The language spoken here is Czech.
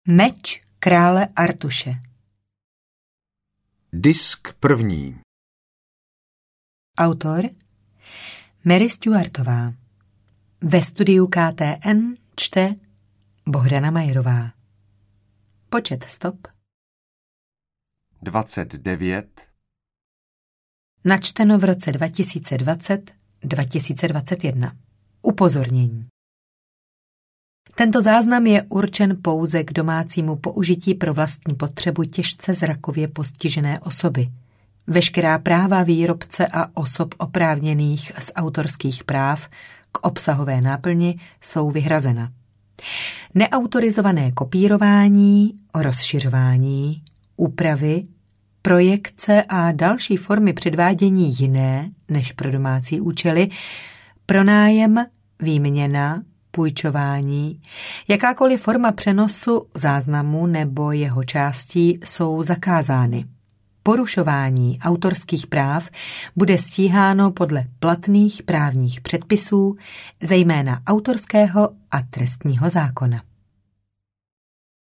Meč krále Artuše. Disk první. Autor Mary Stuartová. Ve studiu KTN čte Bohdana Majerová. Počet stop 29. Načteno v roce 2020-2021. Upozornění. Tento záznam je určen pouze k domácímu použití pro vlastní potřebu těžce zrakově postižené osoby. Veškerá práva výrobce a osob oprávněných z autorských práv k obsahové náplni jsou vyhrazena. Neautorizované kopírování, rozšiřování, úpravy, projekce a další formy předvádění jiné než pro domácí účely, pronájem, výměna, půjčování, jakákoliv forma přenosu záznamu nebo jeho částí jsou zakázány. Porušování autorských práv bude stíháno podle platných právních předpisů, zejména autorského a trestního zákona.